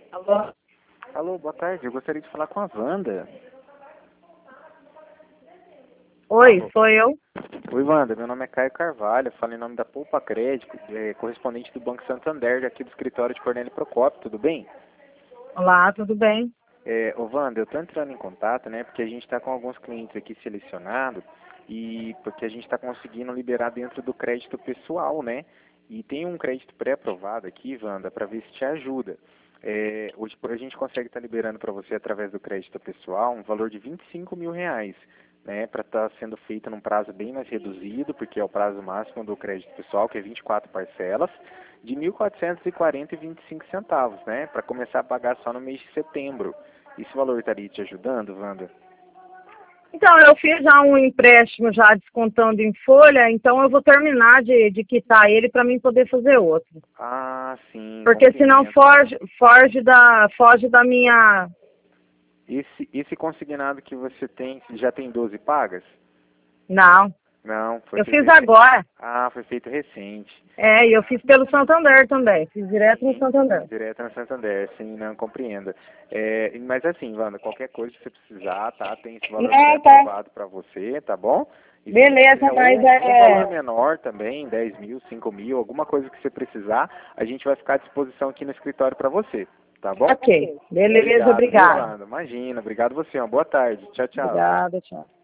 Alô? Alô, boa tarde. Eu gostaria de falar com a Wanda. Oi, Alô. sou eu. Oi, Wanda. Meu nome é Caio Carvalho. Eu falo em nome da Poupa Crédito, correspondente do Banco Santander, aqui do escritório de Cornélio Procópio. Tudo bem? Olá, tudo bem? Wanda, eu estou entrando em contato, né, porque a gente está com alguns clientes aqui selecionados e porque a gente está conseguindo liberar dentro do crédito pessoal, né? E tem um crédito pré-aprovado aqui, Wanda, para ver se te ajuda. Hoje a gente consegue estar liberando para você através do crédito pessoal um valor de R$ 25.000, né, para estar sendo feito num prazo bem mais reduzido, porque é o prazo máximo do crédito pessoal, que é 24 parcelas, de R$ 1.440,25, né, para começar a pagar só no mês de setembro. Esse valor estaria te ajudando, Wanda? Então, eu fiz já um empréstimo já descontando em folha, então eu vou terminar de quitar ele para mim poder fazer outro. Ah, sim, Porque senão compreendo. foge da minha... Esse consignado que você tem, já tem 12 pagas? Não, Não, foi eu feito fiz recente. agora. Ah, foi feito recente. E eu fiz pelo Santander também, fiz direto no Sim, Santander. direto no Santander, sim, não compreendo. Mas assim, Wanda, qualquer coisa que você precisar, tá? Tem esse valor Não, tá. pré-aprovado para você, tá bom? E se você Beleza, quiser mas um valor menor também, 10.000, 5.000, alguma coisa que você precisar, a gente vai ficar à disposição aqui no escritório para você, tá bom? Ok, beleza, Obrigado, viu, obrigada. Wanda? Imagina, obrigado você, uma boa tarde. Tchau, tchau. Obrigada, tchau.